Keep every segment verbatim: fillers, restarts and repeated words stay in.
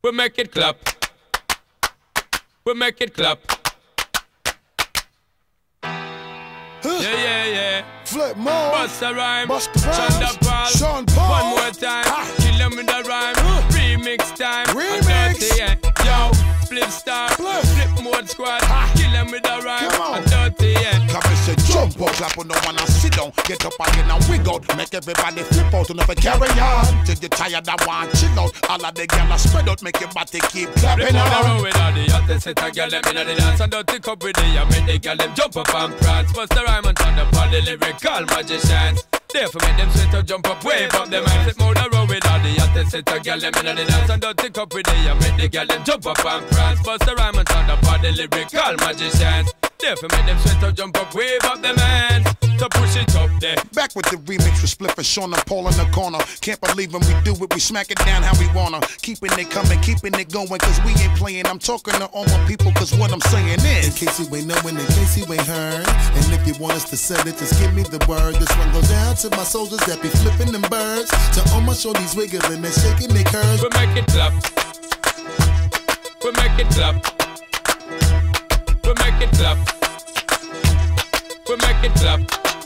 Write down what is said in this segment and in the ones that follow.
We make it clap. We make it clap. Huh? Yeah, yeah, yeah. Flip mode. Bust a rhyme. Bust the rhymes. Sean Paul. Sean Paul. One more time. Ah. Kill them with the rhyme. Huh. Remix time. Remix. Dirty, yeah. Yo, flip star. Flip. Flip mode squad. Ah. Kill them with the rhyme. Come on. Dirty, yeah. Come and say jump up, clap on the one and sit down. Get up again and wiggle. Make everybody flip out and never carry on. Till you tired and want chill out. All of the gyal spread out, make your body keep clapping Flip on the on. road with all the hottest set a girl them inna the dance and dirty cup with the I make the girl them jump up and prance. Bust the rhyme and turn up all the lyrical magicians. Therefore make them sweat to jump up, wave up them hands. Flip on the road with all the hottest set a girl them inna the dance and dirty cup with the I make the girl them jump up and prance. Bust the rhyme and turn up all the lyrical magicians. Therefore make them sweat to jump up, wave up them hands. To push it up there. Back with the remix with Spliff and Sean and Paul in the corner. Can't believe when we do it, we smack it down how we wanna. Keeping it coming, keeping it going, cause we ain't playing. I'm talking to all my people, cause what I'm saying In is, case you ain't knowing, in case you ain't heard, and if you want us to sell it, just give me the word. This one goes out to my soldiers that be flipping them birds. To all my shorties wiggling and shaking their curves. We make it clap. We make it clap. We make it clap. We make it clap.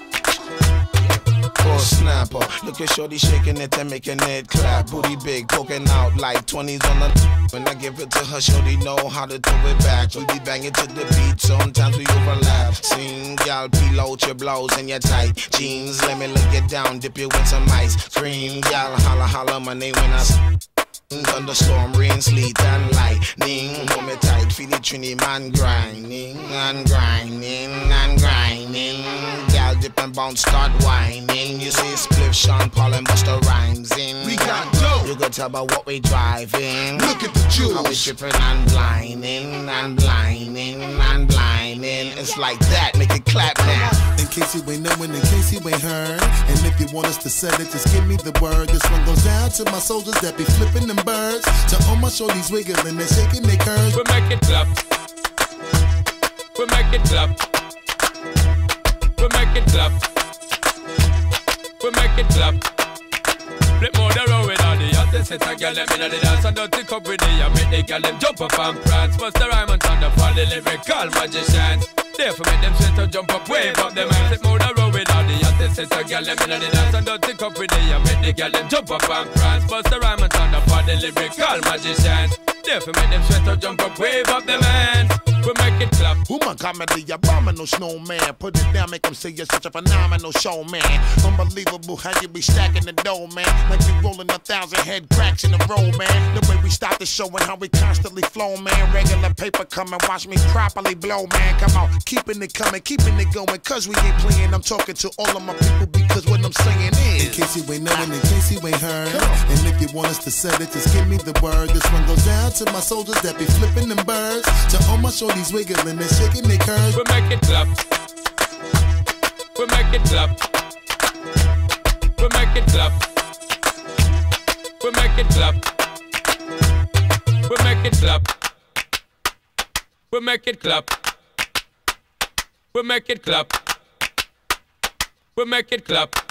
Or snapper. Look at shorty shaking it and making it clap. Booty big, poking out like twenties on the. When I give it to her, shorty know how to throw it back. We be banging to the beat, sometimes we overlap. Sing, y'all peel out your blouse and your tight jeans. Let me look it down, dip you in some ice cream. Y'all holla holla my name when I. Thunderstorm, rain, sleet, and lightning. Hold me tight, feel the trini man grinding and grinding and grinding. Gal dip and bounce, start whining. You see Spliff, Sean Paul and Busta Rhymes in. we got dope. You could tell by what we driving. Look at the How we jewels. tripping and blinding and blinding and blinding. It's like that, make it clap now. In case you ain't knowing, in case you ain't heard, and if you want us to sell it, just give me the word. This one goes down to my soldiers that be flipping them birds. To all my shorties wiggling and shaking their curves. We make it clap. We make it clap. We make it clap. We make it clap. Flip more the road with all the hottest set a girl them inna the dance and dirty cup with the I make the girl them jump up and prance. Bust the rhyme and turn up all the lyrical magicians. Therefore make them sweat to jump up, wave up them hands. Flip more the road with all the hottest set a girl them inna the dance and dirty cup with the I make the girl them jump up and prance. Bust the rhyme and turn up all the lyrical magicians. Therefore make them sweat to jump up, wave up them hands. We make it clap. Who my comedy, abominable snowman. Put it down, make them say you're such a phenomenal showman. Unbelievable how you be stacking the dough, man. Like we rolling a thousand head cracks in a row, man. The way we start the show and how we constantly flow, man. Regular paper coming, watch me properly blow, man. Come on, keeping it coming, keeping it going. Cause we ain't playing, I'm talking to all of my people because what I'm saying In is, case you ain't knowing, in case you ain't heard, and if you want us to sell it, just give me the word. This one goes down to my soldiers that be flipping them birds. To all my shorties wiggling and shaking their curves. We make it clap. We make it clap. We make it clap. We make it clap. We make it clap. We make it clap. We make it clap. We make it clap.